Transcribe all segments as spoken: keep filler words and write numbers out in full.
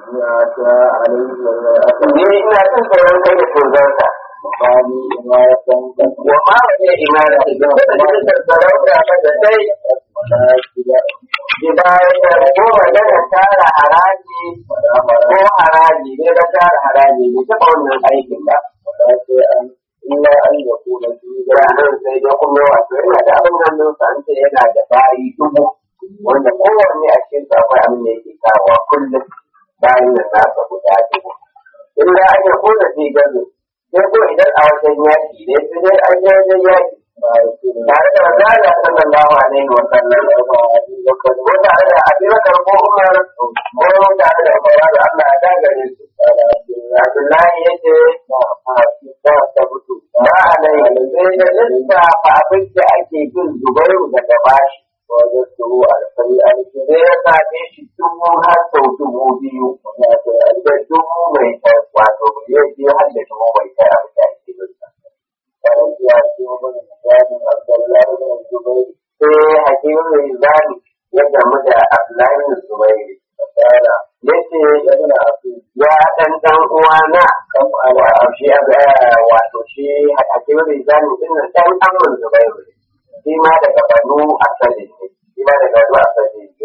ni ina jin tsoron kai da tozarta misali ina ya san kan wa ma wace imara da da sarauta ba da sai gida ya ko magana tara haraji ko haraji ne da tara haraji ne ta wannan aikin ba sai an illa an ya kula shi ranar sai da kuma wato yana da abin hannun sa an ce yana da bayi dubu wanda kowanne a cikin sa akwai abin da yake kawo kullum bayan da nasa guda dubu illa an ya kula shi gazo sai ko idan a wajen yaki ne sai dai an yi wajen yaki tare da mazala sallallahu alaihi wa sallam ko tare da abubakar ko umar ko tare da umar da Allah ya dagare su Abdullahi yace ba alaihi sai da lissafa abin da ake bin Zubairu daga bashi wajen su alfari alfari sai ya same shi dubu har sau dubu biyu da dubu mai kai wato ya je har da dubu mai kai abin da ake bin sa karan ya ce wani misalin Abdullahi bin Zubairi sai hakimin mai zani ya gamu da Abdullahi bin Zubairi fasara yace yana afi ya dan dan uwana kan ala shi wato shi hakimin mai zani din nan dan amman Zubairu shi ma daga Banu Asali ne shi ma daga Banu Asali ne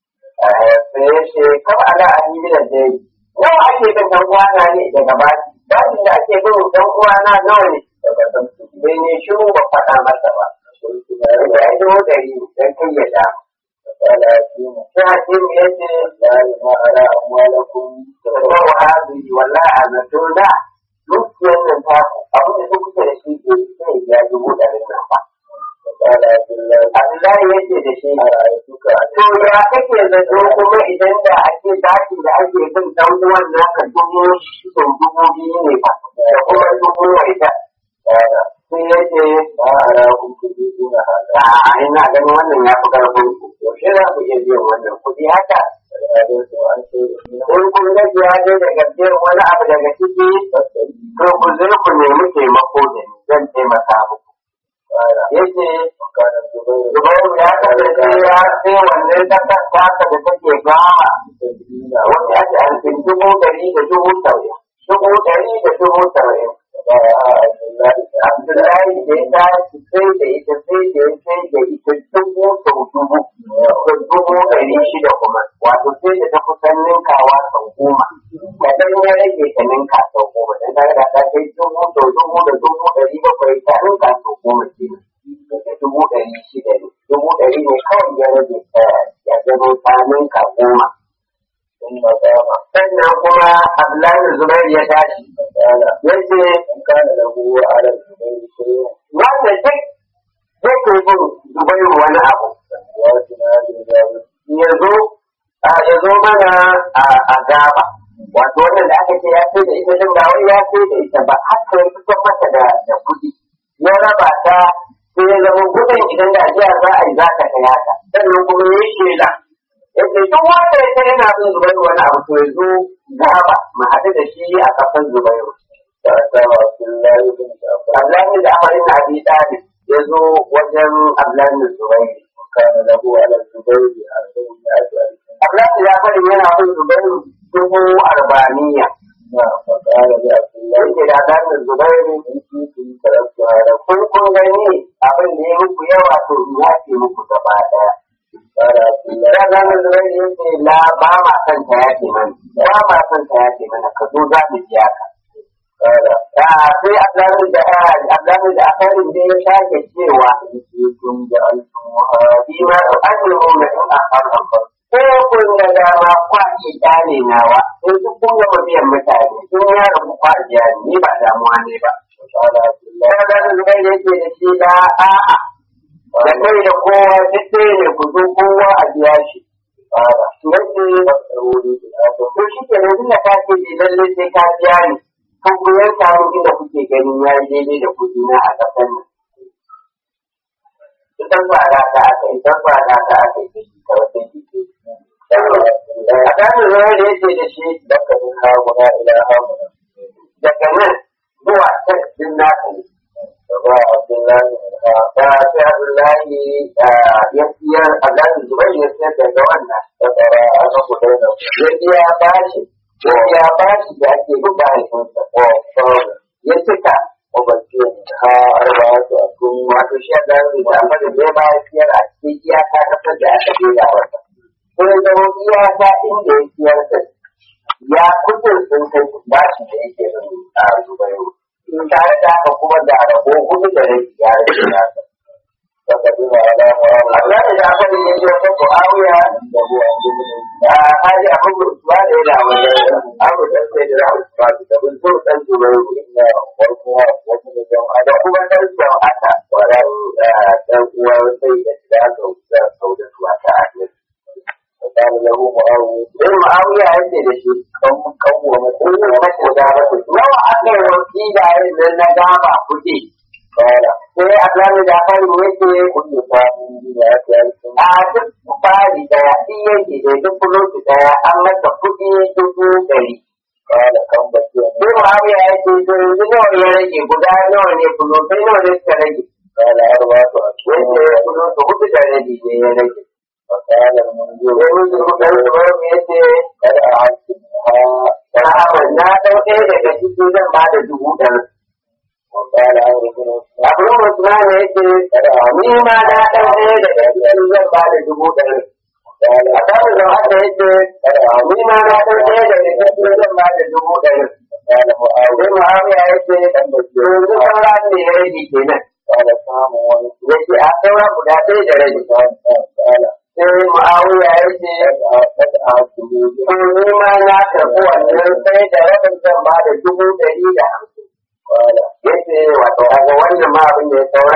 sai yace kama ala ahimi da dai nawa ake bin dan uwana ne daga baki bakin da ake bin dan uwana nawa ne daga san su bai ne shiru ba faɗa masa ba sun suna da yana ya zo dari dan kai ya da fasara ya ce mu sai hakimu yace la ilaha ala amwalakum wa hadi wallahi azatuna dukiyar nan ta abin da kuke da shi ke sai ya dubu da nan ba fasara billahi Abdullahi yace da shi a rayuka to ya kake zato kuma idan da ake daki da ake bin dan uwan naka dubu sau dubu biyu ne ba da kuma dubu mai ta fasara sai yace ba a rakun kuɗi suna hada a ina ganin wannan ya fi karfin ku yaushe za ku iya biyan wannan kuɗi haka alhalin su an ce da shi in kun ga ya je daga biyan wani abu daga ciki fasari to ku zai ku nemi taimako da ni zan taimaka muku fara yace makanan Zubairu Zubairu ya kasance ya sai wannan takar taka da take gama sabila wanda ake alfin dubu ɗari da dubu saba'in dubu ɗari da dubu saba'in ba a Abdullahi Abdullahi da ya tashi sai da ita sai da ya sai da ita dubu sau dubu da dubu ɗari shida kuma wato sai da ta kusan ninkawa sau goma kaɗan ya rage ta ninka sau goma dan ta ga ta kai dubu sau dubu da dubu ɗari bakwai ta ninka sau goma kenan da dubu ɗari shida ne dubu ɗari ne kawai ya rage ta ya zama ta ninka goma sun magama sannan kuma Abdullahi Zubairu ya tashi fasara yace an kana da huwa ala Zubairu sai wanda duk yake bin Zubairu wani abu wasu na da ya zo ya zo mana a gaba wato wannan da aka ce ya ce da ita din ba wai ya ce da ita ba haka ya fito mata da da kuɗi ya raba ta sai ya zama gudun idan da ajiya za a yi za ka kai haka sannan kuma ya shela ya ce duk wanda ya ce yana bin Zubairu wani abu to ya zo gaba mu haɗu da shi a kafan Zubairu ta ta Abdullahi bin Jafar Abdullahi da Amarin Abi Talib ya zo wajen Abdullahi da Zubairu kana da huwa ala Zubairu a sai ya ce Abdullahi ya faɗi yana bin Zubairu dubu arba'iniya na fasara da Abdullahi yake da Abdullahi da Zubairu in ci kun karatu hada kun kun gani abin da ya muku yawa to ya ce muku gaba ɗaya. fara Abdullahi Da Abdullahi da Zubairu yake la ba ma son ka ya ce mana ba ma son ka ya ce mana ka zo za mu biya ka. fara Da sai Abdullahi da Abdullahi da Akarin da ya sake cewa in ci kun da alfin muhadi shi ma an yi mu da in akar akar. Ko kun ga dama kwaɗi ɗane nawa in su kun gama biyan mutane in ya rabu kwaɗiya ni ba damuwa ne ba. fasara Abdullahi Ya ga zubai da yake da shi da a'a da kai da kowa duk ɗaya ne ku zo kowa a biya shi. fara Yake fasarori da aka to shi ke nan da ka ce da lalle sai ka biya ni. Kan ku yanka min inda kuke ganin ya yi daidai da kuɗi na a ƙasar nan. Idan ba da ka aka yi, idan ba da ka aka yi shi kawai sai ki ce. A ɗanin zama da yake da shi daga min haguna ila haguna daga nan zuwa can din naka ne. da ba Abdullahi min ha Da sai Abdullahi ya siyar Abdullahi Zubair ya siyar daga wannan. fasara aka kudai da Ya biya bashi ya ba shi da ake bin mahaifinsa ya cika ha arba'atu akun wato shi da da amma da zai mahaifiyar a cikin iyaka kasar da aka dena wata sai zama iyaka inda ya siyar da ya kudin sun kai ba shi da yake a zubayo in tare da haka kuma da rabo hudu da rai ya rage nasa فقدم على معاوية Allah da aka yi yake wata Muawiya وهو عبد بن da haji Abu Usman da yana wajen Abu da sai da Usman da bin so dan zubayo إن والقها وابن جمعة da kuma dan aka wala dan uwa sai da da aka da sauda tuwa ta ake فقال له معاوية sai Muawiya yake da shi كم كم ومثل ko mace da ba nawa aka yi wasiya yanzu na gaba kuɗi قال sai Allah da fari yake كل فاهم بمئة ألف a duk fari daya in yanke da duk fuloti daya an masa kuɗi dubu ɗari قال كم بكي sai Muawiya yake to yanzu nawa ya rage guda nawa ne fulotai nawa ne suka rage قال أربعة أشهر yake fuloti hudu da rabi ne ya rage فقال المنذور sai mun zuru ɗan zubar mu yace قد أعدتها sahaban na ɗau ɗaya daga ciki zan ba da dubu ɗari وقال عمرو بن عثمان abin Usman yake ni ma na ɗau ɗaya daga ciki zan ba da dubu ɗari قال a kan da haka yake ni ma na ɗau ɗaya daga ciki zan ba da dubu ɗari قال معاوية sai Muawiya yake yanzu saura ne ya rage kenan قال سام ونصف yake a saura guda ɗaya da rage قال sai Muawiya yake قد أعدته to ni ma na karɓi wannan sai da rabin zan ba da dubu ɗari da hamsin قال yace wato kaga wannan ma abin da ya saura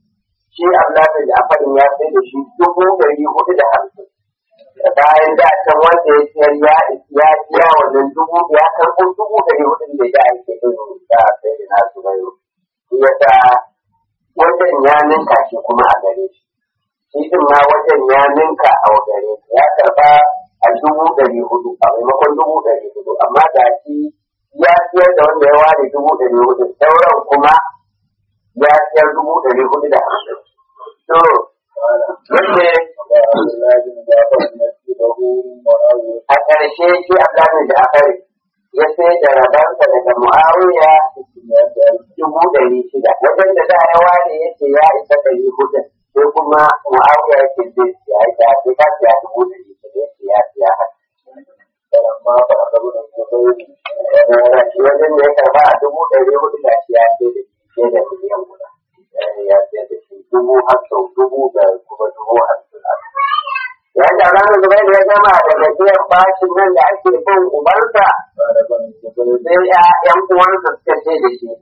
shi Abdullahi da Afadin ya sai da shi dubu ɗari hudu da hamsin da bayan da can wanda ya siyar ya ya biya wannan dubu ya karɓo dubu ɗari hudu da ya ake ɗin da sai da nasu bayo shi yasa wajen ya ninka shi kuma a gare shi shi din ma wajen ya ninka a gare shi ya karɓa a dubu ɗari hudu a maimakon dubu ɗari hudu amma da shi ya siyar da wanda ya ware dubu ɗari hudu sauran kuma ya siyar dubu ɗari hudu da hamsin. To, yake عبد الله بن جعفر نسبه معاوية a ƙarshe shi Abdullahi da Afari ya sai da rabansa daga Muawiya dubu ɗari shida. Wajen da za a ware ya ce ya isa ɗari hudu sai kuma Muawiya ya ce zai siya ya ce ka siya dubu ɗari shida ya ce ya siya haka. فلما فرغ ابن الزبير shi wajen da ya karba a dubu ɗari hudu da shi ya ce da shi da miliyan guda ya ce da shi dubu hamsin dubu da kuma dubu hamsin ya ce ranar zubai da ya gama daga biyan bashin nan da ake bin ubansa قال ابن الزبير sai ya yan uwansa suka ce da shi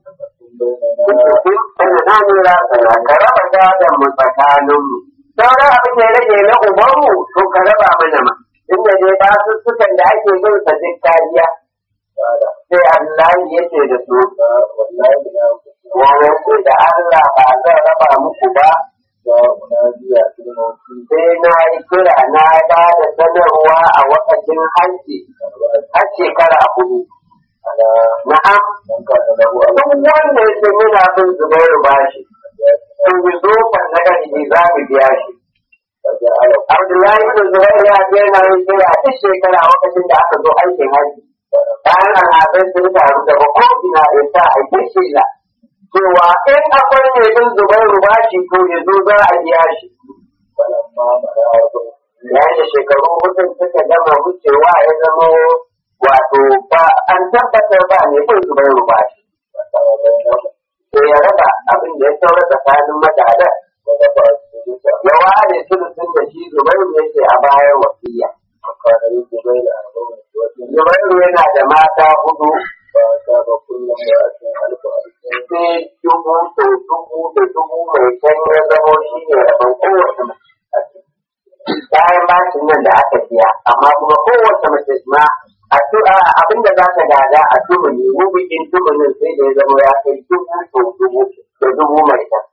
بيننا na nura sana ka raba gadon mu tsakaninmu sauran abin da ya rage na ubanmu to ka raba mana ma inda dai basussukan da ake bin sa duk kariya قال sai Allah ya ce da su والله لا wani ce da Allah ba zan raba muku ba منازع بن وكيل sai na yi kira na ba da sanarwa a wakacin hajji har shekara hudu على na'am من كان له duk wanda yake muna bin zubairu bashi sun bi zofan na gani za mu biya shi فجعل Abdullahi bin Zubairu ya je na yin kira duk shekara lokacin da aka zo aikin hajji bayan al'adun sun taru daga ko ina ya sa a yi shela cewa in akwai ne bin Zubairu bashi to ya zo za a biya shi فلما مرأة yayin da shekaru hudun suka gama wucewa ya zama wato ba an tabbatar ba ne bin Zubairu bashi فقال بينهم sai ya raba abin da ya saura tsakanin magadan ودفع الثلث ya ware sulusun da shi Zubairu yake a bayan wasiya وقال للزبير أربع نسوة Zubairu yana da mata hudu فأصاب كل امرأة ألف ألف sai dubu da dubu da dubu mai can ya zamo shi ne rabon kowace mace. Bayan bashin nan da aka biya, amma kuma kowace mace ma a abin da za ta gada a tumuni, rubukin tumunin sai da ya zama ya kai dubu da dubu da dubu mai can.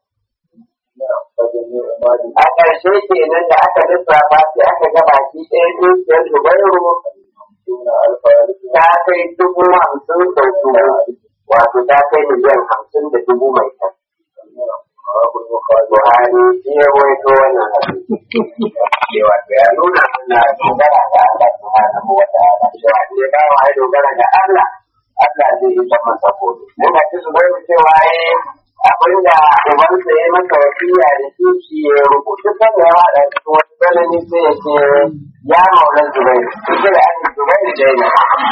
فجميع مالي A ƙarshe kenan da aka lissafa sai aka ga baki ɗaya dukiyar Zubairu دون ألف ألف ta kai dubu hamsin sau dubu, wato ta kai miliyan hamsin da dubu mai can. Buhari shi ya waito wannan hadisi cewa ya nuna suna dogara da Allah subhanahu wa ta'ala cewa ne ba wa ya dogara da Allah Allah zai yi zaman saboda yana ci su bai cewa ai abinda ubansa ya masa wasiya da shi shi ya rubuta kan yawa da wani tsanani sai ya ce ya maula zubai shi da ake zubai da daina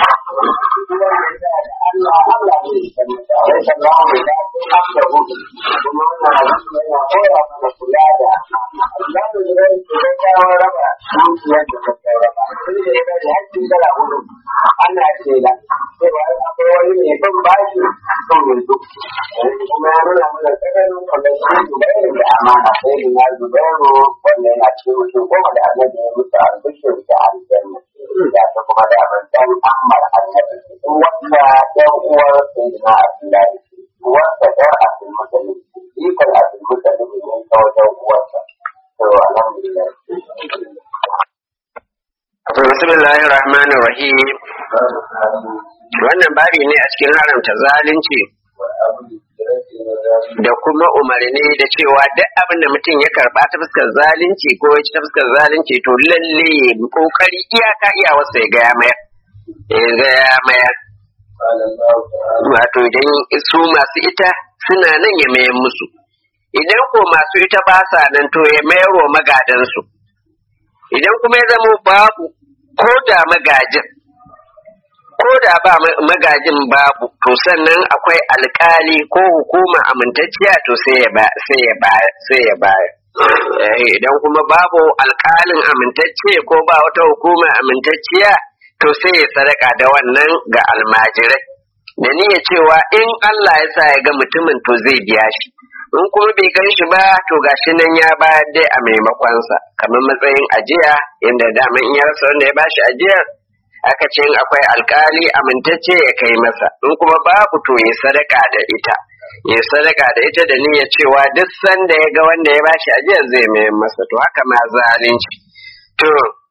Allah Allah ne ya san ta wai sallahu alaihi wa sallam kuma wannan hadisi yana koya mana kula da Allah da zubai da kawo raba dukiyar da ta kai raba sai da yana da hakkin dala hudu ana ce da cewa akwai wani mai bin bashi son yanzu kuma ya nuna mana tsakanin kwallon shi zubairu da amana sai da na zubairu wanda yana cikin mutum goma da annabi ya mutu a bishin da aljanna da ta kuma da abin dan ammar annabi wanda yan uwar sai da na abdullahi wanda ɗan abdul mutalib ikon abdul mutalib ne ta wajen uwarsa to alhamdulillah bismillahir rahmanir rahim wannan babi ne a cikin haramta zalunci da kuma umarni da cewa duk abin da mutum ya karba ta fuskar zalunci ko ya ci ta fuskar zalunci to lalle kokari iyaka iya wasa ya gaya mayar ya gaya mayar wato idan su masu ita suna nan ya mayar musu idan ko masu ita ba sa nan to ya mayar wa magadansu idan kuma ya zama babu ko da magajin ko da ba magajin babu to sannan akwai alkali ko hukuma amintacciya to sai ya ba sai ya ba sai ya ba idan kuma babu alkalin amintacce ko ba wata hukuma amintacciya to sai ya sadaka da wannan ga almajirai da niyya cewa in Allah ya sa ya ga mutumin to zai biya shi in kuma bai gan shi ba to gashi nan ya bayar dai a maimakonsa kamar matsayin ajiya inda daman in ya rasa wanda ya bashi ajiyar aka ce in akwai alkali amintacce ya kai masa in kuma babu to ya sadaka da ita ya sadaka da ita da niyya cewa duk sanda ya ga wanda ya bashi ajiyar zai mayar masa to haka ma zalunci to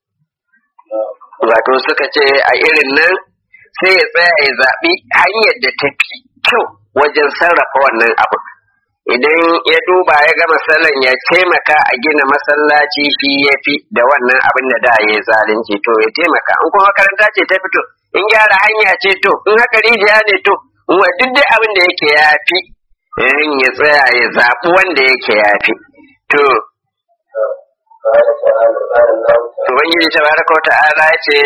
wato suka ce a irin nan sai ya tsaya ya zaɓi hanyar da ta fi kyau wajen sarrafa wannan abu idan ya duba ya ga masallan ya taimaka a gina masallaci shi ya fi da wannan abin da da ya zalunci to ya taimaka in kuma makaranta ce ta fito in gyara hanya ce to in haka rijiya ne to in wa duk dai abin da yake ya fi in ya tsaya ya zaɓi wanda yake ya fi to Ubangiji tabaraka wa ta'ala ya ce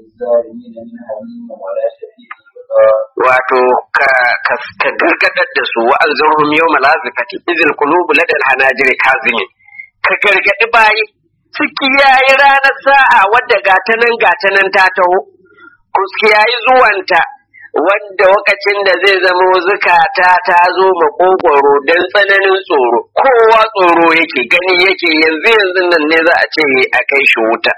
wato ka ka gargadar da su wa anzurhum yawma lazifati izil qulubu ladal hanajiri kazimin ka gargadi bayi ciki yayi ranar sa'a wadda gata nan gata nan ta taho kuski yayi zuwanta wanda lokacin da zai zama zukata ta zo makogwaro dan tsananin tsoro kowa tsoro yake gani yake yanzu yanzu nan ne za a ce a kai shi wuta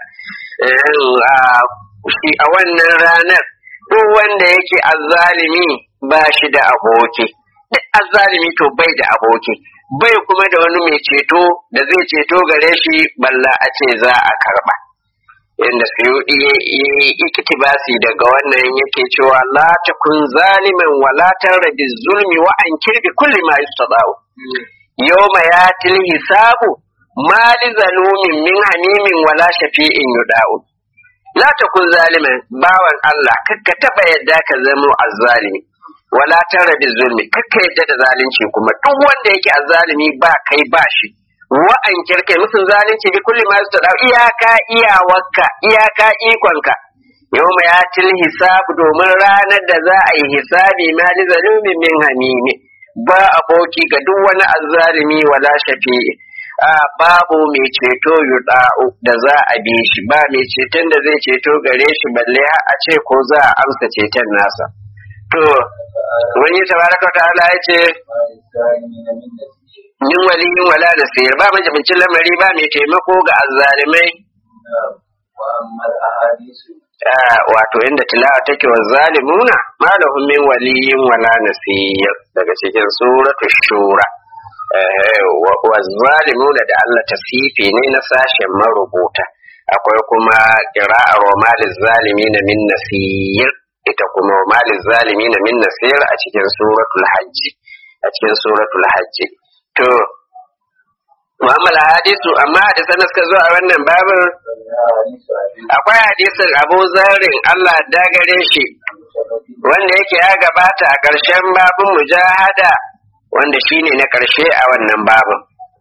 shi a wannan ranar duk wanda yake azzalimi ba shi da aboki duk azzalimi to bai da aboki bai kuma da wani mai ceto da zai ceto gare shi balla a ce za a karba inda suyudi ya yi iktibasi daga wannan yake cewa la takun zaliman wa la tarbi zulmi wa ankir bi kulli ma yustadau yawma yatil hisabu ma li zalumin min hamimin wala shafi'in yudau la takun zaliman bawan Allah kakka taba yadda ka zama azzalimi wala tarbi zulmi kakka yadda da zalunci kuma duk wanda yake azzalimi ba kai ba shi wa an kirkai musun zalunci bi kulli ma yustadau iyaka iyawarka iyaka ikonka yawma yatil hisab domin ranar da za a yi hisabi ma li zalumin min hamimi ba aboki ga duk wani azzalimi wala shafi'i a babu mai ceto yuda'u da za a bi shi ba mai ceton da zai ceto gare shi balle a ce ko za a amsa ceton nasa to wani tabaraka ta'ala ya ce min waliyin wala nasir ba majibincin lamari ba mai taimako ga azzalimai wato inda tilawa take wa zalimuna malahum min waliyin wala nasir daga cikin suratul shura wa zalimuna da Allah tasifi ne na sashen marubuta akwai kuma qira'ar wa malil zalimin min nasir ita kuma wa malil zalimin min nasir a cikin suratul hajj a cikin suratul hajj to Muhammad hadisu amma hadisan da suka zo a wannan babin akwai hadisin Abu Zarrin Allah dagare shi wanda yake ya gabata a ƙarshen babin mujahada wanda shine na ƙarshe a wannan babin.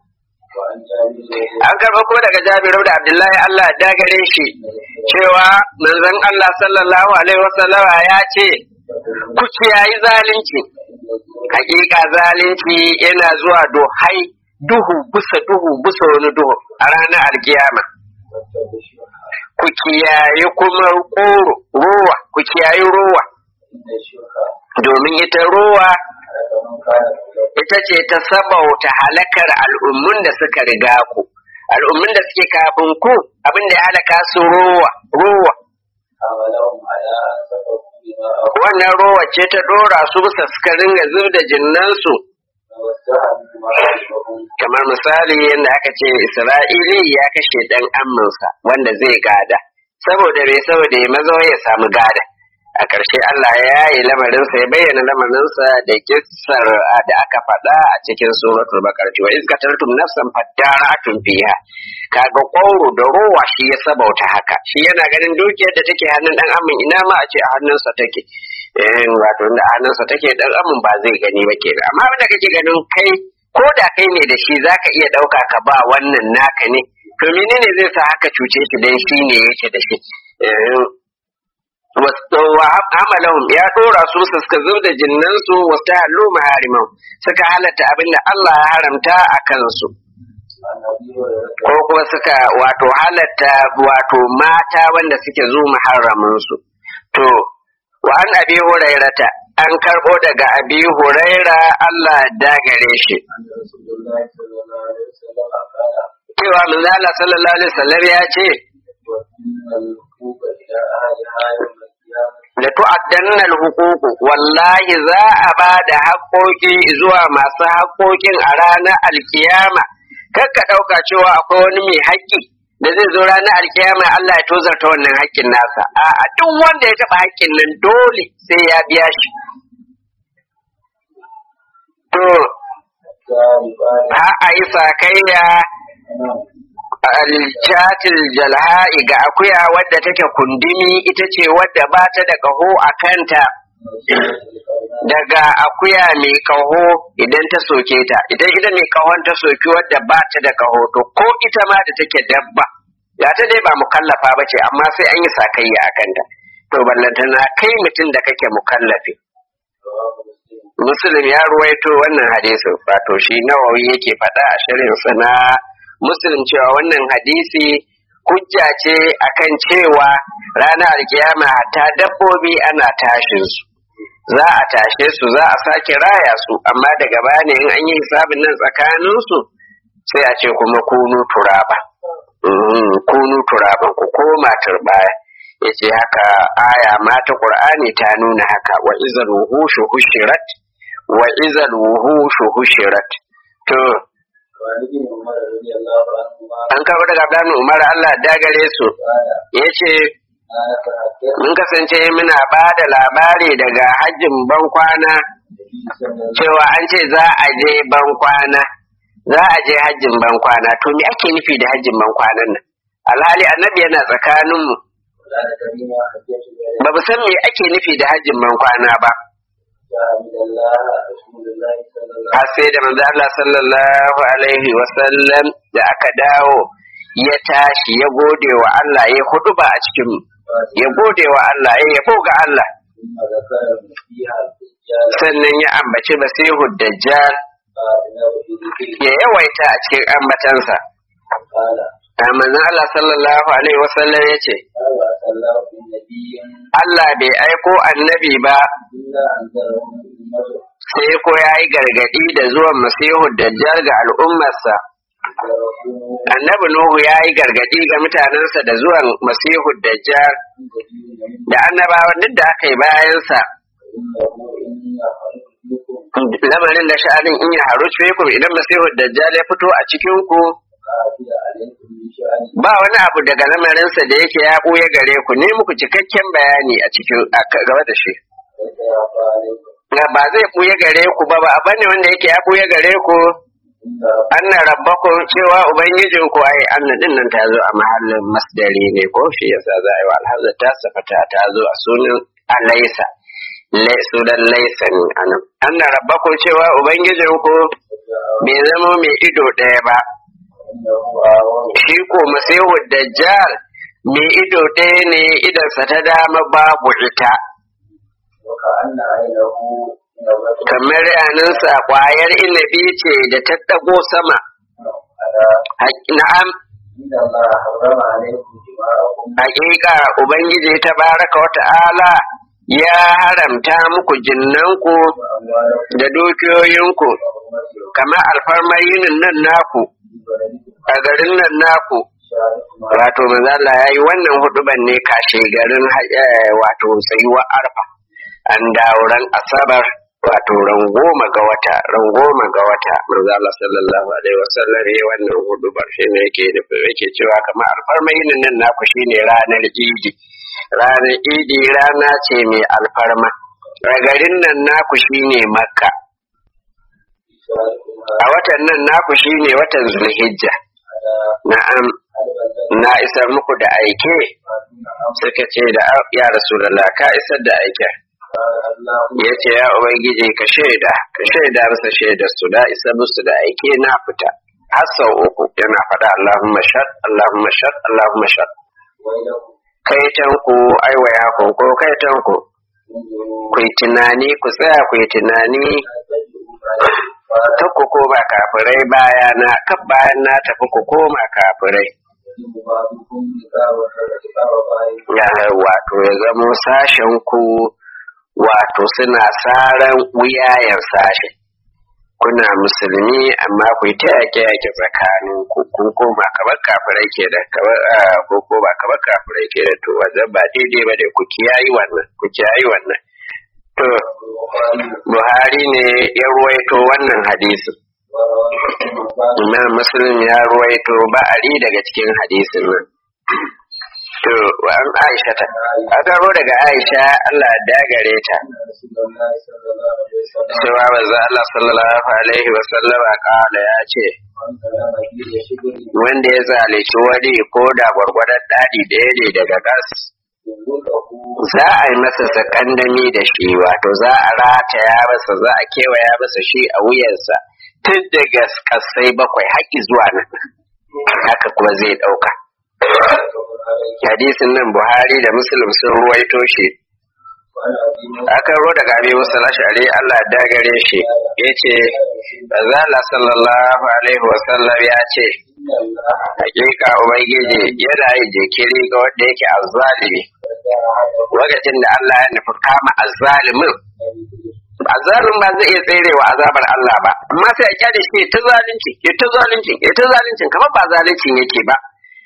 An karɓo ko daga Jabiru da Abdullahi Allah dagare shi cewa manzon Allah sallallahu alaihi wasallama ya ce ku kiyayi zalunci, hakika zalunci yana zuwa dohai duhu busa duhu busa wani duhu a ranar alkiyama. Ku kiyaye kuma koro ruwa, ku kiyaye ruwa, domin ita ruwa ita ce ta sabauta halakar al'ummun da suka riga ku, al'ummun da suke kafin ku abin da ya halaka su ruwa, ruwa. Wannan ruwa ce ta dora su bisa suka ringa zub da jinnansu. Kamar misali yadda aka ce Isra'ili ya kashe ɗan amminsa wanda zai gada, saboda bai saboda ya mazo ya samu gada. A ƙarshe Allah ya yi lamarinsa ya bayyana lamarinsa da kissar da aka faɗa a cikin suratul Baqarah wa iz qataltum nafsan fadara'tum fiha. Kaga ƙwauro da rowa shi ya sabauta haka, shi yana ganin dukiyar da take hannun ɗan amin ina ma a ce a hannunsa take. Eh wato da hannunsa take ɗan amin ba zai gani ba kenan, amma abin da kake ganin kai ko da kai ne da shi zaka iya ɗauka ka ba wannan naka ne, to menene zai sa haka cuce shi dan shi ne yake da shi. wa amalahum ya dora su suka zubda jinnansu wa tahallu maharimahum suka halatta abinda Allah ya haramta a kansu, ko kuma suka wato halatta wato mata wanda suke zu muharramin su. To wa an abi hurairata an karbo daga abi huraira Allah dagare shi cewa manzo Allah sallallahu alaihi wasallam ya ce da tu'addanna al-huquq wallahi za a ba da haƙoƙi zuwa masu haƙoƙin a ranar alkiyama. Kar ka ɗauka cewa akwai wani mai haƙƙi da zai zo ranar alkiyama Allah ya tozarta wannan haƙƙin nasa. A duk wanda ya taɓa haƙƙin nan dole sai ya biya shi. To ha a yi sakayya aljatil jalha'i ga akuya wadda take kundimi, ita ce wadda ba ta da ƙaho a kanta, daga akuya mai ƙaho idan ta soke ta, idan ita mai ƙahon ta soki wadda ba ta da ƙaho, to ko ita ma da take dabba ya ta dai ba mukallafa ba ce, amma sai an yi sakayya a kanta. To ballantana kai mutum da kake mukallafi. Muslim ya ruwaito wannan hadisi, wato shi Nawawi yake faɗa a shirinsa na Muslim cewa wannan hadisi hujja ce akan cewa ranar alkiyama ta dabbobi ana tashin su, za a tashe su, za a sake raya su, amma daga baya ne in an yi hisabin nan tsakanin su sai a ce kuma kunu turaba, kunu turaban ku koma turbaya. Yace haka aya ma ta Qur'ani ta nuna haka, wa izal wuhushu hushirat wa izal wuhushu hushirat. To an kawo daga Abdullahi Umar Allah dagare su yace mun kasance muna ba da labari daga hajjin bankwana cewa an ce za a je bankwana, za a je hajjin bankwana. To me ake nufi da hajjin bankwanan nan? Alhali annabi yana tsakaninmu, ba mu san me ake nufi da hajjin bankwana ba. Har sai da manzo Allah sallallahu alaihi wasallam da aka dawo ya tashi ya gode wa Allah, ya huduba a cikin ya gode wa Allah, ya yabo ga Allah, sannan ya ambaci Masihu Dajjal, ya yawaita a cikin ambatansa. Manzo Allah sallallahu alaihi wasallam ya ce Allah bai aiko annabi ba sai ko ya yi gargadi da zuwan Masihu Dajjal ga al'ummarsa. Annabi Nuhu ya yi gargadi ga mutanensa da zuwan Masihu Dajjal, da annabawan duk da aka yi bayansa. Lamarin da sha'anin in ya haru ku idan Masihu Dajjal ya fito a cikin ku, ba wani abu daga lamarinsa da yake ya ɓuya gare ku, ne muku cikakken bayani a cikin gaba da shi. Ba zai ɓuya gare ku ba, ba abu ne wanda yake ya ɓuya gare ku anna rabbakum cewa ubangijin ku ai anna din nan ta zo a mahallin masdari ne ko shi yasa za a yi wa alhamza ta safata ta zo a sunan alaysa laysu dan laysa ne anan anna rabbakum cewa ubangijin ku bai zama mai ido ɗaya ba shi ko masihu dajjal mai ido ɗaya ne idansa ta dama babu ita kamar yaninsa ƙwayar inabi ce da ta ɗago sama na'am hakika ubangiji ta baraka wa ta'ala ya haramta muku jinnanku da dukiyoyinku kamar alfarmar yinin nan naku a garin nan naku wato manzala ya yi wannan huduban ne kashe garin wato tsayuwar arfa an dawo ran asabar wato ran goma ga wata ran goma ga wata manzala sallallahu alaihi wasallam ya wannan hudubar shi ne yake yake cewa kamar alfarmar yinin nan naku shine ranar idi ranar idi rana ce mai alfarma a garin nan naku shine makka a watan nan naku shine watan zulhijja na'am na isar muku da aike suka ce da ya rasulullah ka isar da aike ya ce ya ubangiji ka shaida ka shaida masa shaidar su da isar musu da aike na fita har sau uku yana faɗa Allahumma shad Allahumma shad Allahumma shad kai tanku aiwaya ku ko kai tanku ku yi tunani ku tsaya ku yi tunani ta ku koma kafirai bayana kan bayan na tafi ku koma kafirai ya wato ya zamo sashen ku wato suna saran wuyayen sashe kuna musulmi amma ku ta yake yake tsakanin ku kun koma kamar kafirai ke da kamar ko ko ba kamar kafirai ke da to wannan ba daidai ba da ku kiyayi wannan ku kiyayi wannan to Buhari ne ya ruwaito wannan hadisi Imam Muslim ya ruwaito ba'ari daga cikin hadisin nan to an Aisha ta aka ro daga Aisha Allah ya dagare ta cewa manzo Allah sallallahu alaihi wa sallama kala ya ce wanda ya zalunci wani ko da gwargwadon dadi daya ne daga gas za a yi masa sakandami da shi wato za a rataya masa za a kewaya masa shi a wuyansa tun daga kasai bakwai haƙi zuwa nan haka kuma zai ɗauka hadisin nan Buhari da Muslim sun ruwaito shi aka ro daga Abi Musa al-Ash'ari Allah ya dagare shi yace azalla sallallahu alaihi wa sallam ya ce hakika ubangiji yana yin jikiri ga wanda yake azzalimi lokacin da Allah ya nufi kama azzalimin azzalimin ba zai iya tserewa azabar Allah ba amma sai a kyale shi ta zalunci ya ta zalunci ya ta zalunci kamar ba zalunci yake ba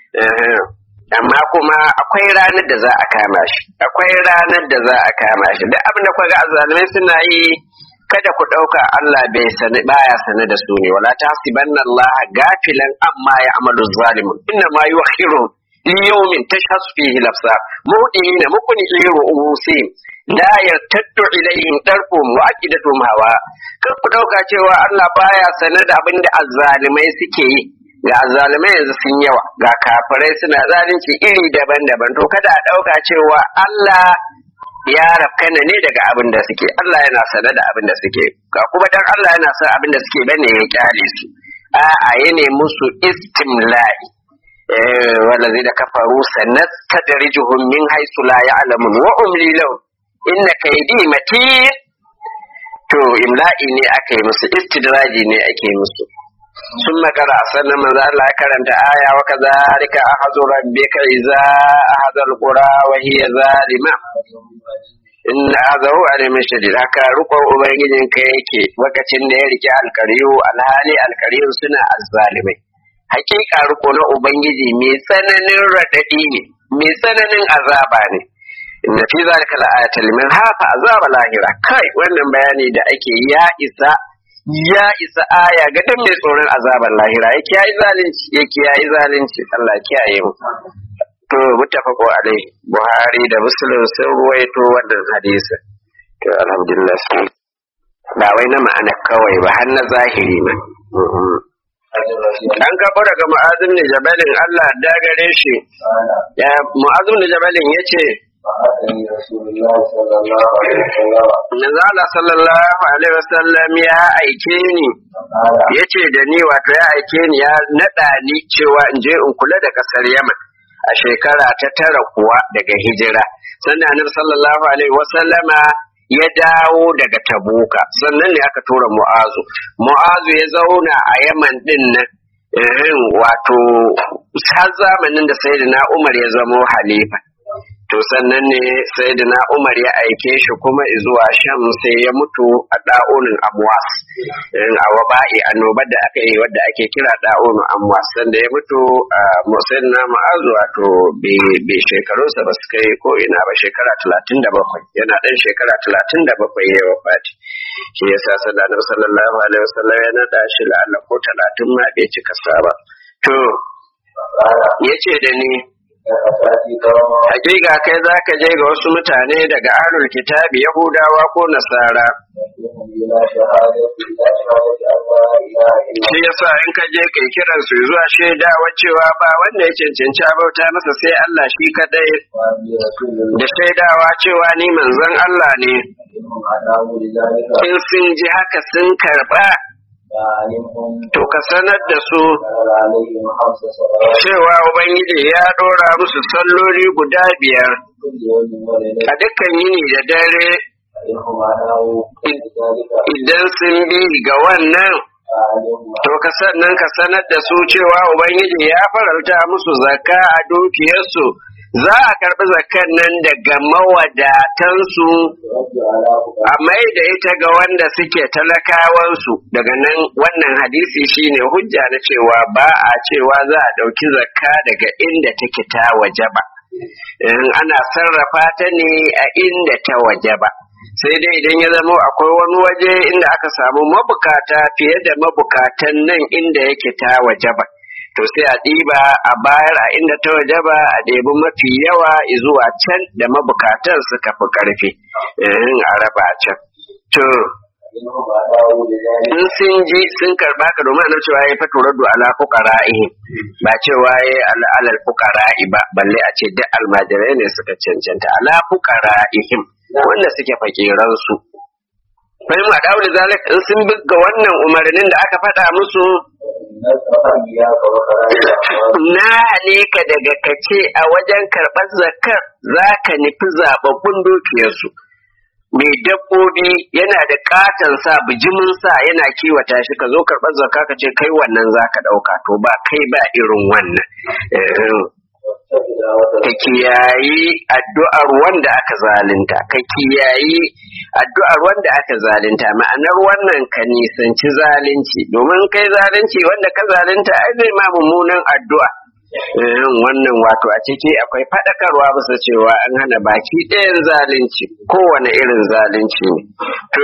amma kuma akwai ranar da za a kama shi akwai ranar da za a kama shi duk abin da kuka ga azzalimai suna yi kada ku ɗauka Allah bai sani baya sani da su ne wala tahsibanna Allah gafilan amma ya'malu zalimun inna ma yuakhiru li yawmin tashhasu fihi al-absar mu'minina muqni'i ru'usihim la yartaddu ilayhim tarfum wa aqidatuhum hawa kar ku ɗauka cewa Allah baya sani da abin da azzalimai suke yi ga azzalimai yanzu sun yawa ga kafirai suna zalunci iri daban-daban to kada a ɗauka cewa Allah ya rafkana ne daga abin da suke Allah yana sanar da abin da suke ga kuma dan Allah yana son abin da suke bane ya kyale su a'a yana musu istimla'i eh wallazi da kafaru sanastadrijuhum min haythu la ya'lamun wa umli lahum inna kaydi matin to imla'i ne aka yi musu istidraji ne ake musu sun makara sannan manzo Allah karanta aya wa kadhalika ahzu rabbika idza ahadha alqura wa hiya zalima inna azahu alimin shadid haka rukun ubangijin ka yake lokacin da ya rike alkariyu alhali alkariyun suna azzalimai hakika ruko na ubangiji mai tsananin radadi ne mai tsananin azaba ne inna fi zalika la'ayatan liman hafa azaba lahira kai wannan bayani da ake ya isa ya isa aya ga dan mai tsoron azabar lahira yake yayi zalunci yake yayi zalunci Allah kiyaye mu to mutafaqo alai Buhari da Muslim sun ruwaito wannan hadisi to alhamdulillah ba wai na ma'ana kawai ba har na zahiri ma an kafa daga mu'azim ne jabalin Allah da gare shi ya mu'azim ne jabalin yace Nazala sallallahu alaihi wasallam ya aike ni yace da ni wato ya aike ni ya nada ni cewa in je in kula da kasar Yaman a shekara ta tara kuwa daga hijira sannan Annabi sallallahu alaihi wasallama ya dawo daga Tabuka sannan ne aka tura Mu'azu Mu'azu ya zauna a Yaman din nan eh wato har zamanin da Sayyidina Umar ya zama halifa to sannan ne Sayyidina Umar ya aike shi kuma zuwa Sham sai ya mutu a da'unin Amwas a waba'i annobar da aka yi wadda ake kira da'unin Amwas sanda ya mutu a Sayyidina Mu'azu wato bai shekarunsa ba su kai ko ina ba shekara talatin da bakwai yana ɗan shekara talatin da bakwai ya wafati shi yasa sallallahu alaihi wasallam ya naɗa shi la'alla ko talatin ma bai cika sa ba to yace da ni hakika kai za ka je ga wasu mutane daga ahlul kitabi yahudawa ko nasara shi yasa in ka je kai kiran su zuwa shaidawa cewa ba wanda ya cancanci bauta masa sai Allah shi kadai da shaidawa cewa ni manzon Allah ne in sun ji haka sun karba to ka sanar da su cewa Ubangiji ya dora musu salloli guda biyar a dukkan yini da dare idan sun bi ga wannan to ka sannan ka sanar da su cewa Ubangiji ya farauta musu zakka a dukiyarsu za a karɓi zakkan nan daga mawadatansu a mai da ita ga wanda suke talakawansu daga nan wannan hadisi shine hujja na cewa ba a cewa za a ɗauki zakka daga inda take ta waje ba ana sarrafa ta ne a inda ta waje ba sai dai idan ya zama akwai wani waje inda aka samu mabukata fiye da mabukatan nan inda yake ta waje ba to sai a ɗiba a bayar a inda ta waje ba a ɗebi mafi yawa zuwa can da mabukatan suka fi ƙarfi in a raba can to in sun ji sun karba ka domin annabi cewa ya fito raddu ala fuqara'i ba cewa ya alal fuqara'i ba balle a ce duk almajirai ne suka cancanta ala fuqara'ihim wanda suke fakiran su bai ma dawo da zalik in sun bi ga wannan umarnin da aka faɗa musu na hane ka daga kace a wajen karɓar zakar za ka nufi zababbun dukiyarsu mai dabbobi yana da katon sa bijimin sa yana kiwata shi ka zo karɓar zakka ka ce kai wannan za ka ɗauka to ba kai ba irin wannan ka kiyayi addu'ar wanda aka zalunta ka kiyayi addu'ar wanda aka zalunta ma'anar wannan ka nisanci zalunci domin kai zalunci wanda ka zalunta ai zai ma mummunan addu'a wannan wato a ciki akwai faɗakarwa bisa cewa an hana baki ɗayan zalunci kowane irin zalunci ne to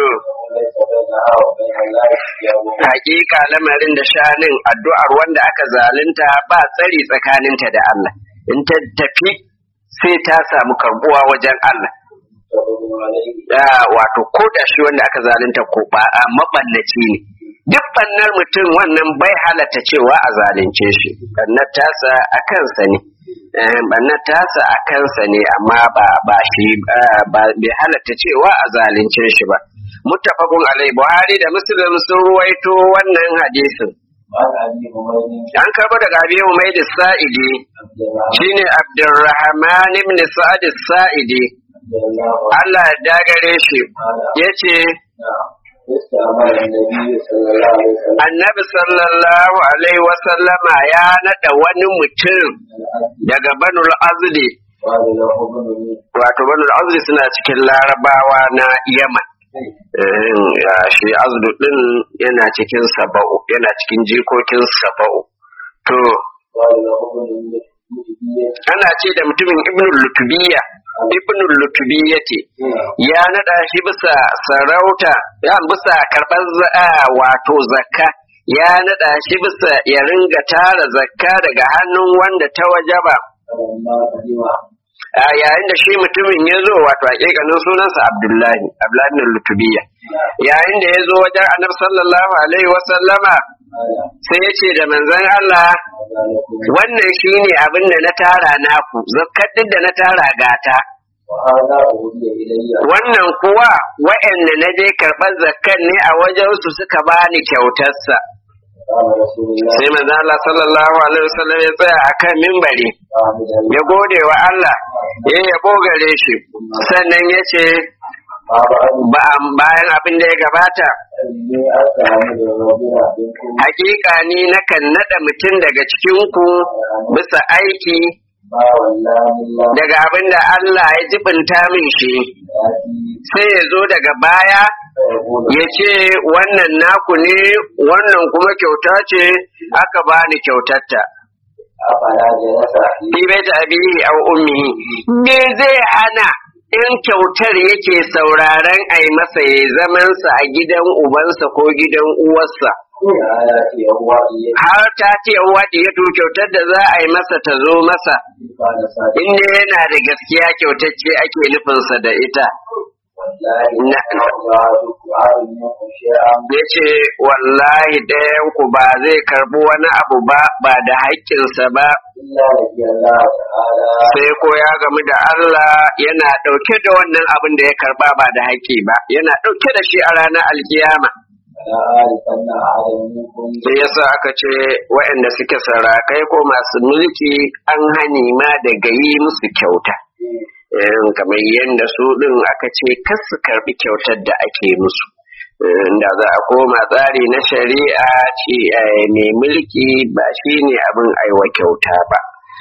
hakika lamarin da shanin addu'ar wanda aka zalunta ba tsari tsakaninta da Allah in ta tafi sai ta samu karbuwa wajen Allah da wato ko da shi wanda aka zalunta ko ba a mabannaci ne duk bannar mutum wannan bai halatta cewa a zalunce shi bannar tasa a kansa ne bannar tasa a kansa ne amma ba ba shi ba bai halatta cewa a zalunce shi ba muttafaqun alai Buhari da Muslim sun ruwaito wannan hadisin an karbo daga Abi Umayd as-Sa'idi shine Abdurrahman ibn Sa'd as-Sa'idi Allah ya dagare shi yace Annabi sallallahu alaihi wasallama ya nada wani mutum daga Banul Azdi wato Banul Azdi suna cikin Larabawa na Yaman shi Azdu din yana cikin Saba'u yana cikin jikokin Saba'u to ana ce da mutumin Ibnul Lutubiyya Ibnul Lutubiyyati ya nada shi bisa sarauta ya bisa karban wato zakka ya nada shi bisa ya ringa tara zakka daga hannun wanda ta wajaba yayin da shi mutumin ya zo wato hakikanin sunansa Abdullahi Abdullahi bin Lutubiya yayin da ya zo wajen Annabi sallallahu alaihi wa sallama sai ya ce da manzon Allah wannan shine abin da na tara naku zakkar da na tara gata wannan kuwa wa'anda na je karɓar zakkan ne a wajensu suka bani kyautarsa sai manzo Allah sallallahu alaihi wasallam ya tsaya akan minbari ya gode wa Allah ya yabo gare shi sannan ya ce bayan abin da ya gabata hakika ni nakan nada mutum daga cikin ku bisa aiki daga abin da Allah ya jibinta min shi sai ya zo daga baya ya ce wannan naku ne wannan kuma kyauta ce aka bani kyautarta fi bai ta abihi aw ummihi me zai hana in kyautar yake sauraron ai masa ya zamansa a gidan ubansa ko gidan uwarsa har ta ce waɗi ya to kyautar da za a yi masa ta zo masa inda yana da gaskiya kyautacce ake nufinsa da ita ya ce wallahi ɗayan ku ba zai karbi wani abu ba ba da haƙƙinsa ba sai ko ya gamu da Allah yana ɗauke da wannan abin da ya karba ba da haƙƙi ba yana ɗauke da shi a ranar alkiyama sai yasa aka ce waɗanda suke sarakai ko masu mulki an hani ma daga yi musu kyauta kamar yadda su ɗin aka ce kar su karɓi kyautar da ake musu da za a koma tsari na shari'a ce mai mulki ba shi ne abin aiwa kyauta ba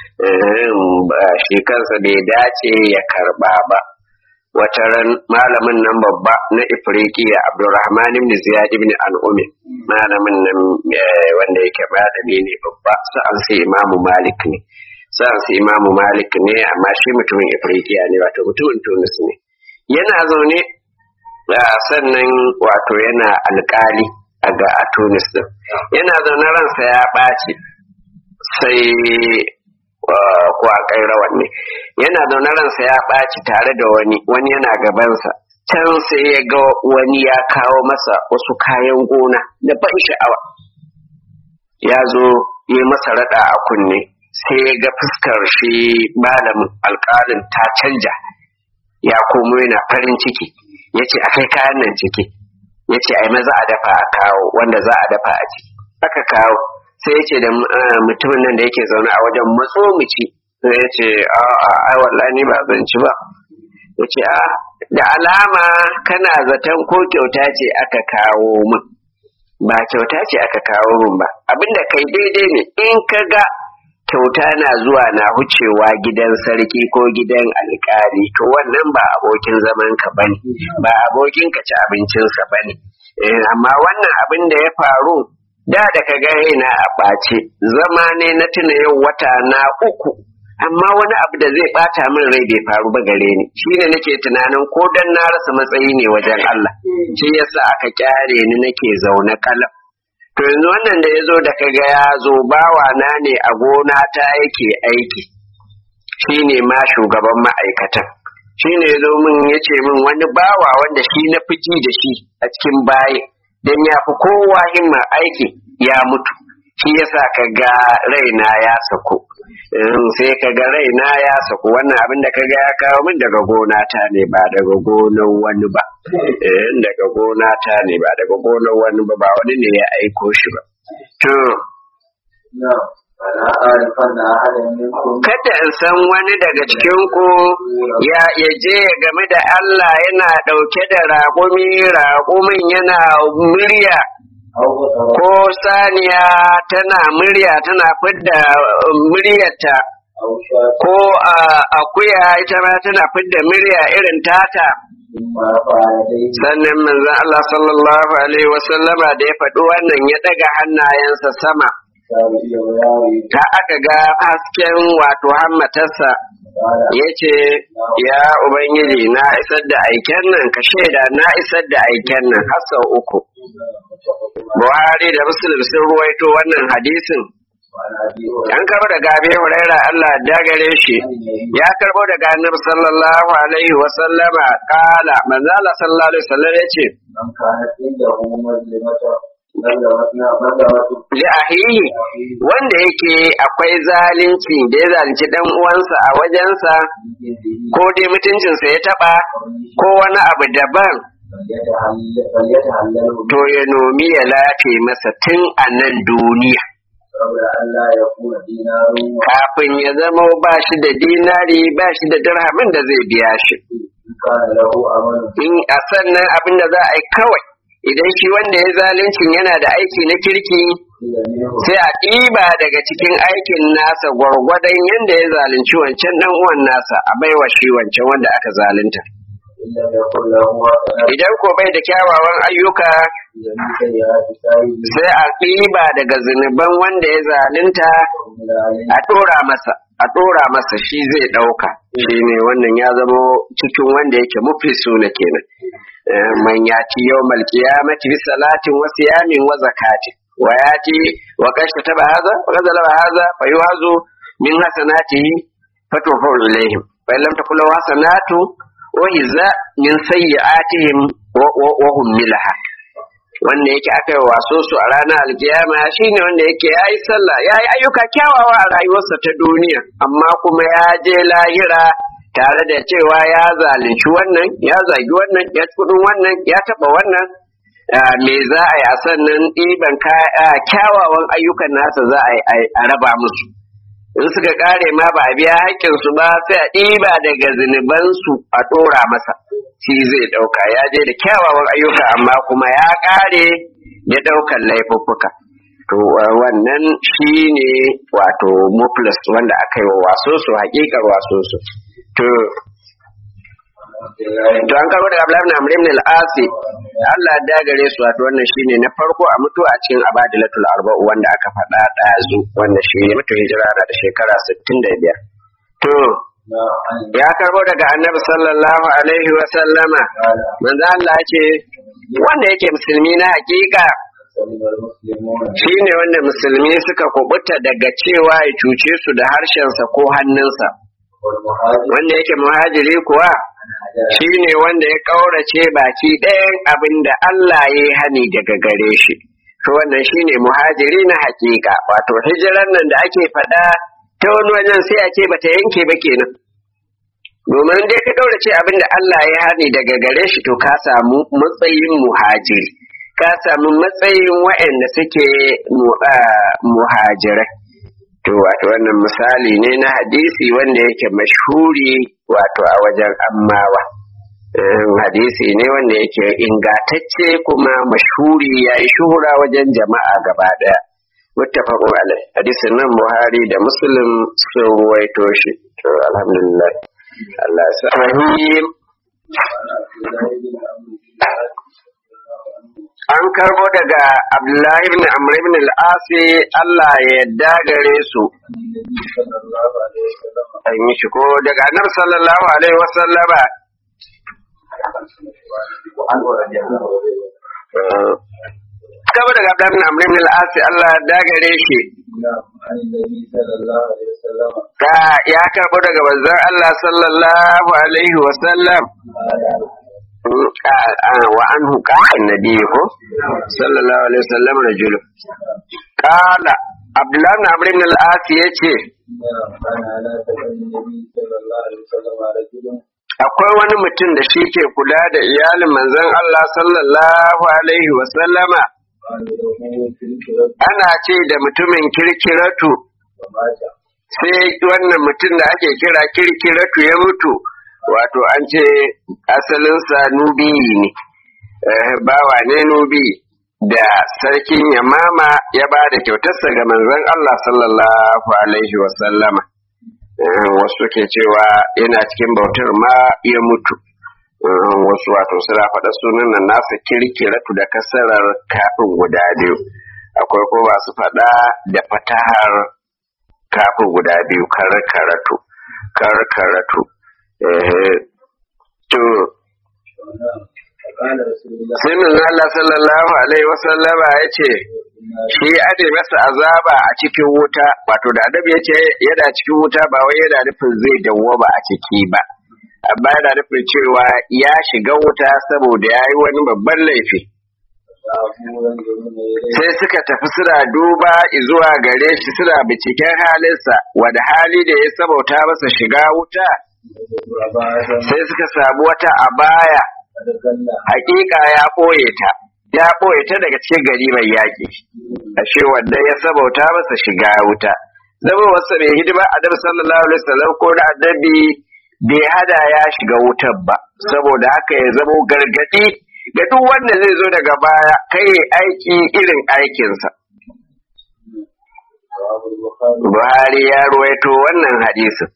shi kansa bai dace ya karɓa ba wataran malamin nan babba na Ifriqiya Abdurrahman ibn Ziyad ibn Al-Umi malamin nan wanda yake malami ne babba sa'an sai Imam Malik ne sa'an sai Imam Malik ne amma shi mutumin Ifriqiya ne wato mutumin Tunis ne yana zaune sannan wato yana alƙali a ga a Tunis din yana zaune ransa ya ɓaci sai ko a kairawan ne yana zaune ransa ya ɓaci tare da wani wani yana gabansa can sai ya ga wani ya kawo masa wasu kayan gona da ban sha'awa ya zo yi masa raɗa a kunne sai ya ga fuskar shi malamin alƙalin ta canja ya komo yana farin ciki ya ce a kai kayan nan ciki ya ce ai maza a dafa a kawo wanda za a dafa a ciki aka kawo sai ya ce da mutumin nan da yake zaune a wajen matso mu ci sai ya ce a a ai wallahi ni ba zan ci ba ya ce a da alama kana zaton ko kyauta ce aka kawo min ba kyauta ce aka kawo min ba abinda kai daidai ne in ka ga kyauta na zuwa na hucewa gidan sarki ko gidan alƙali to wannan ba abokin zaman ka bane ba abokin ka ci abincinsa bane amma wannan abin da ya faru da da ka ga raina a ɓace zama ne na tuna yau wata na uku amma wani abu da zai ɓata min rai bai faru ba gare ni shine nake tunanin ko dan na rasa matsayi ne wajen Allah shi yasa aka kyare ni nake zaune kalam to yanzu wannan da ya zo da ka ga ya zo bawa na ne a gona ta yake aiki shine ma shugaban ma'aikatan shine ya zo min ya ce min wani bawa wanda shi na fiki da shi a cikin baye dan ya fi kowa himma aiki ya mutu shi yasa ka ga raina ya sako sai ka ga raina ya sako wannan abin da ka ga ya kawo min daga gona ta ne ba daga gonar wani ba daga gona ta ne ba daga gonar wani ba ba wani ne ya aiko shi ba to kada in san wani daga cikin ku ya je ya game da Allah yana ɗauke da raƙumi raƙumin yana murya ko saniya tana murya tana fidda muryarta ko akuya ita ma tana fidda murya irin tata sannan manzon Allah sallallahu alaihi wasallama da ya faɗi wannan ya ɗaga hannayensa sama ta aka ga hasken wato hammatarsa ya ce ya ubangiji na isar da aiken nan ka shaida na isar da aiken nan har sau uku Buhari da Muslim sun ruwaito wannan hadisin an karbo daga Abi Hurairah Allah ya gare shi ya karbo daga Annabi sallallahu alaihi wa sallama kala manzo Allah sallallahu alaihi wasallam yace man kana inda hu mazlimata li ahihi wanda yake akwai zalunci da ya zalunci dan uwansa a wajensa ko dai mutuncinsa ya taba ko wani abu daban to ya nomi ya lafe masa tun a nan duniya kafin ya zama ba shi da dinari ba shi da dirhamin da zai biya shi in a sannan abin da za a yi kawai idan shi wanda ya zaluncin yana da aiki na kirki sai a ɗiba daga cikin aikin nasa gwargwadon yadda ya zalunci wancan ɗan uwan nasa a baiwa shi wancan wanda aka zalunta idan ko bai da kyawawan ayyuka sai a ɗiba daga zunuban wanda ya zalunta a ɗora masa a ɗora masa shi zai ɗauka shi ne wannan ya zama cikin wanda yake muflisu na kenan man yati yawmal qiyamati bi salatin wa siyamin wa zakati wa yati wa kashfa taba hadha wa kadala hadha fa yuhazu min hasanatihi fatuhu ilayhim fa lam takul hasanatu wa hiza min sayyi'atihim wa hum milha wanda yake aka yi waso su a ranar alkiyama shine wanda yake yayi sallah yayi ayyuka kyawawa a rayuwarsa ta duniya amma kuma ya je lahira tare da cewa ya zalunci wannan ya zagi wannan ya kudin wannan ya taba wannan me za a yi a sannan ɗiban kyawawan ayyukan nasa za a yi a raba musu in suka kare ma ba a biya haƙƙinsu ba sai a ɗiba daga zunubansu a ɗora masa shi zai ɗauka ya je da kyawawan ayyuka amma kuma ya kare da ɗaukan laifuffuka to wannan shi ne wato muflis wanda aka yi wa waso su haƙiƙar waso su to to an karo daga Abdullahi ibn Amr ibn al-Asi Allah da gare su wato wannan shine na farko a mutu a cikin Abadilatul Arba'u wanda aka faɗa ɗazu wanda shi ne mutu hijira da shekara sittin da biyar to ya karbo daga Annabi sallallahu alaihi wa sallama manzo Allah ce wanda yake musulmi na hakika shine wanda musulmi suka kubuta daga cewa ya cuce su da harshensa ko hannunsa wanda yake muhajiri kuwa shi ne wanda ya ƙaurace baki ɗayan abin da Allah ya yi hani daga gare shi to wannan shi ne muhajiri na hakika wato hijiran nan da ake faɗa ta wani wajen sai a ce bata yanke ba kenan domin dai ka ƙaurace abin da Allah ya yi hani daga gare shi to ka samu matsayin muhajiri ka samu matsayin waɗanda suke muhajirai to wato wannan misali ne na hadisi wanda yake mashhuri wato a wajen ammawa hadisi ne wanda yake ingatacce kuma mashhuri ya yi shuhura wajen jama'a gaba daya muttafaqun alai hadisin nan Buhari da Muslim sun ruwaito shi to alhamdulillah Allah ya rahim an karbo daga Abdullahi ibn Amr ibn al-As Allah ya yarda gare su an yi shi ko daga Annabi sallallahu alaihi wasallama karbo daga Abdullahi ibn Amr ibn al-As Allah ya yarda gare shi ka ya karbo daga manzon Allah sallallahu alaihi wasallam wa anhu qala annabi ko sallallahu alaihi wasallam rajul qala Abdullah ibn Amr ibn al-As yace akwai wani mutum da shi ke kula da iyalin manzon Allah sallallahu alaihi wasallama ana ce da mutumin kirkiratu sai wannan mutum da ake kira kirkiratu ya mutu wato an ce asalinsa nubi ne bawa ne nubi da sarkin yamama ya ba da kyautarsa ga manzon Allah sallallahu alaihi wasallama wasu ke cewa yana cikin bautar ma ya mutu wasu wato suna faɗa sunan nan nasa kirkiratu da kasarar kafin guda biyu akwai ko ba su faɗa da fatahar kafin guda biyu karkaratu karkaratu to sai manzo Allah sallallahu alaihi wasallama ya ce shi ade masa azaba a cikin wuta, wato da adabi ya ce yana cikin wuta ba wai yana nufin zai dawwama a ciki ba, amma yana nufin cewa ya shiga wuta saboda ya yi wani babban laifi. Sai suka tafi suna duba zuwa gare shi suna binciken halinsa, wani hali da ya sabauta masa shiga wuta. Sai suka samu wata abaya, hakika ya ɓoye ta, ya ɓoye ta daga cikin gari mai yaƙi, ashe wanda ya sabauta masa shiga wuta. Zama wasu mai hidima Annabi sallallahu alaihi wasallam ko da Annabi bai hada ya shiga wutar ba, saboda haka ya zamo gargadi ga duk wanda zai zo daga baya kai aiki irin aikinsa. Buhari ya ruwaito wannan hadisin.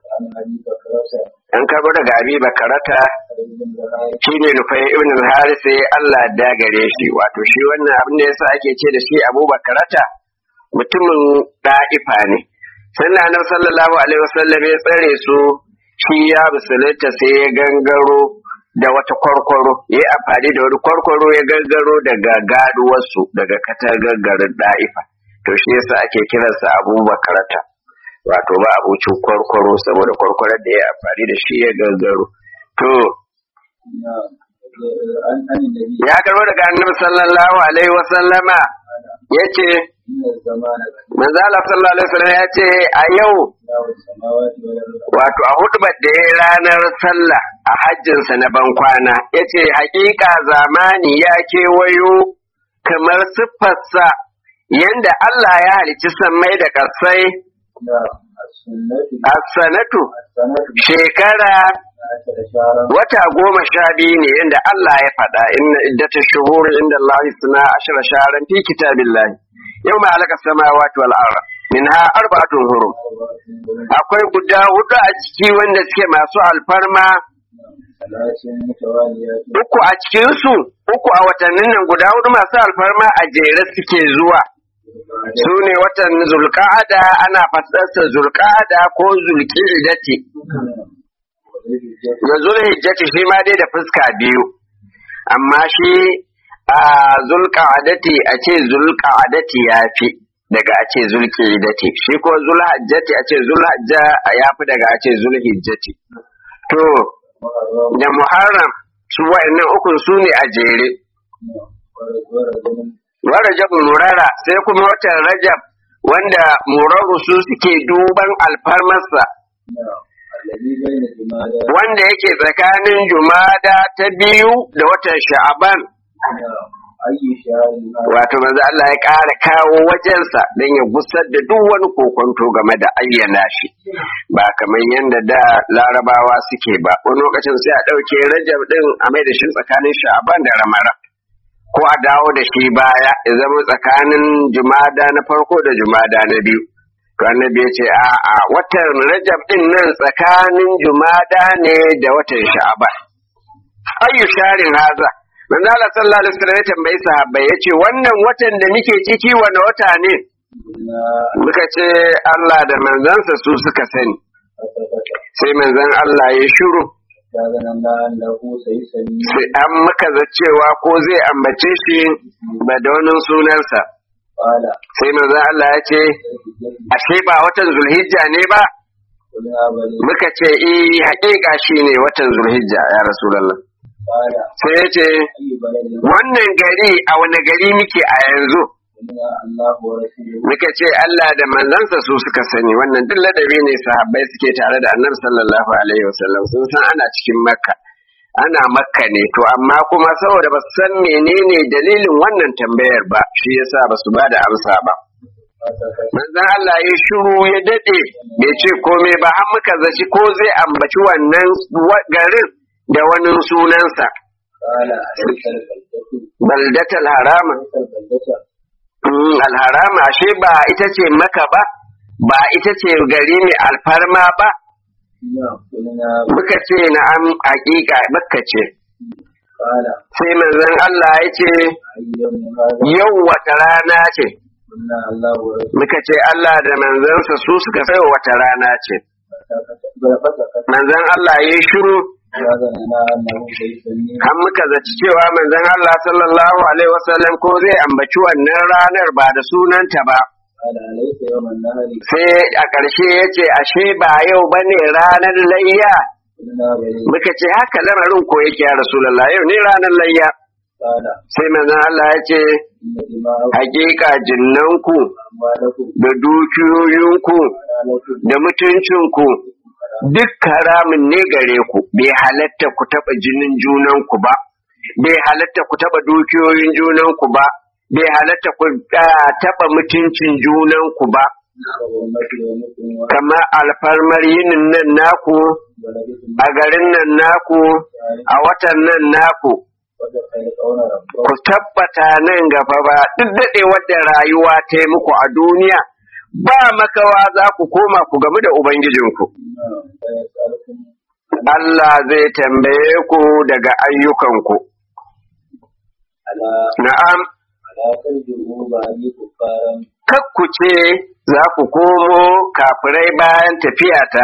An karbo daga Abi Bakarata shine Nufai ibn al-Haris, Allah da gare shi, wato shi wannan abin da yasa ake ce da shi Abu Bakarata mutumin Da'ifa ne. Sannan Annabi sallallahu alaihi wasallam ya tsare su, shi ya musulunta sai ya gangaro da wata kwarkwaro, ya amfani da wani kwarkwaro ya gangaro daga gaduwarsu daga katangar garin Da'ifa. To shi yasa ake kiransa Abu Bakarata, wato ba abucin kwarkwaro saboda kwarkwaron da ya amfani da shi ya gangaro. To ya karo daga Annabi sallallahu alaihi wasallama yace manzo Allah sallallahu alaihi wasallam yace a yau, wato a hudubar da ya ranar sallah a hajjinsa na bankwana, yace hakika zamani ya kewayo kamar siffarsa yanda Allah ya halicci sammai da ƙasai. As-sanatu shekara wata goma sha biyu ne yadda Allah ya faɗa, inna iddata shuhuri inda Allah suna ashira sharan fi kitabillahi yau ma alaka samawati wal ardh minha arba'atun hurum. Akwai guda hudu a ciki wanda suke masu alfarma, uku a cikin su uku a watannin nan guda hudu masu alfarma a jere suke zuwa. Su ne watan Zulqa'ada, ana fassarsa Zulqa'ada ko Zulqa'idati. Da Zulhijjati shi ma dai da fuska biyu, amma shi a Zulqa'adati a ce Zulqa'adati ya fi daga a ce Zulqa'idati, shi ko Zulhijjati a ce Zulhijja ya fi daga a ce Zulhijjati. To, da Muharram su wa'annan ukun su ne a jere. Wa Rajab Murara, sai kuma watan Rajab wanda Muraru su suke duban alfarmarsa, wanda yake tsakanin Jumada ta biyu da watan Sha'aban. Wato manzo Allah ya ƙara kawo wajensa don ya gusar da duk wani kokonto game da ayyana shi, ba kamar yadda da Larabawa suke ba, wani lokacin sai a ɗauke Rajab ɗin a mai da shi tsakanin Sha'aban da Ramadan, ko a dawo da shi baya ya zama tsakanin Jumada na farko da Jumada na biyu. To annabi ya ce a a watan Rajab din nan tsakanin Jumada ne da watan Sha'ban. Ayyu sharin haza. Manzo Allah sallallahu alaihi wasallam ya tambayi sahabbai yace wannan watan da muke ciki wani wata ne? Muka ce Allah da manzansa su suka sani. Sai manzon Allah ya shiru. Sai an muka zacewa ko zai ambace shi ba da wani sunansa. Sai manzon Allah ya ce, ashe ba watan Zulhijja ne ba? Muka ce, eh haƙiƙa shi ne watan Zulhijja ya Rasulallah. Sai ya ce, wannan gari a wani gari muke a yanzu? Muka ce Allah da manzansa su suka sani. Wannan duk ladabi ne sahabbai suke tare da Annabi sallallahu alaihi wasallam, sun san ana cikin Makka, ana Makka ne, to amma kuma saboda ba su san menene dalilin wannan tambayar ba, shi yasa ba su ba da amsa ba. Manzon Allah ya shiru ya dade bai ce komai ba, har muka zaci ko zai ambaci wannan garin da wani sunansa. Baldatal harama. Alharama ashe ba ita ce Makka ba, ba ita ce gari mai alfarma ba. Muka ce na'am, hakika Makka ce. Sai manzon Allah ya ce yau wata rana ce. Muka ce Allah da manzansa su suka sai wata rana ce. Manzon Allah ya shiru an muka zaci cewa manzon Allah sallallahu alaihi wasallam ko zai ambaci wannan ranar ba da sunanta ba sai a ƙarshe ya ce ashe ba yau ba ne ranar layya muka ce haka lamarin ko yake ya Rasulallah yau ne ranar layya sai manzon Allah ya ce hakika jinnanku da dukiyoyinku da mutuncinku duk haramun ne gare ku bai halatta ku taɓa jinin junanku ba bai halatta ku taɓa dukiyoyin junanku ba bai halatta ku taɓa mutuncin junanku ba kamar alfarmar yinin nan naku a garin nan naku a watan nan naku ku tabbata nan gaba ba duk daɗe wadda rayuwa ta yi muku a duniya ba makawa za ku koma ku gamu da Ubangijinku. Allah zai tambaye ku daga ayyukanku. Na'am, kakku ce za ku komo kafirai bayan tafiyata.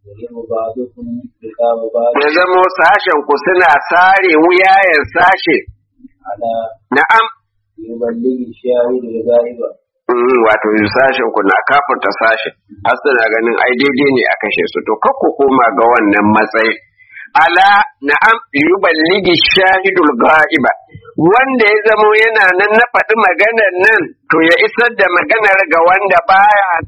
Ya zamo sashenku suna sare wuyayen sashe. Na'am. Wato sashen ku na kafurta sashen har suna ganin ai daidai ne a kashe su to kakku koma ga wannan matsayi ala na'am yuballigi shahidul ghaiba wanda ya zamo yana nan na faɗi maganar nan to ya isar da maganar ga wanda baya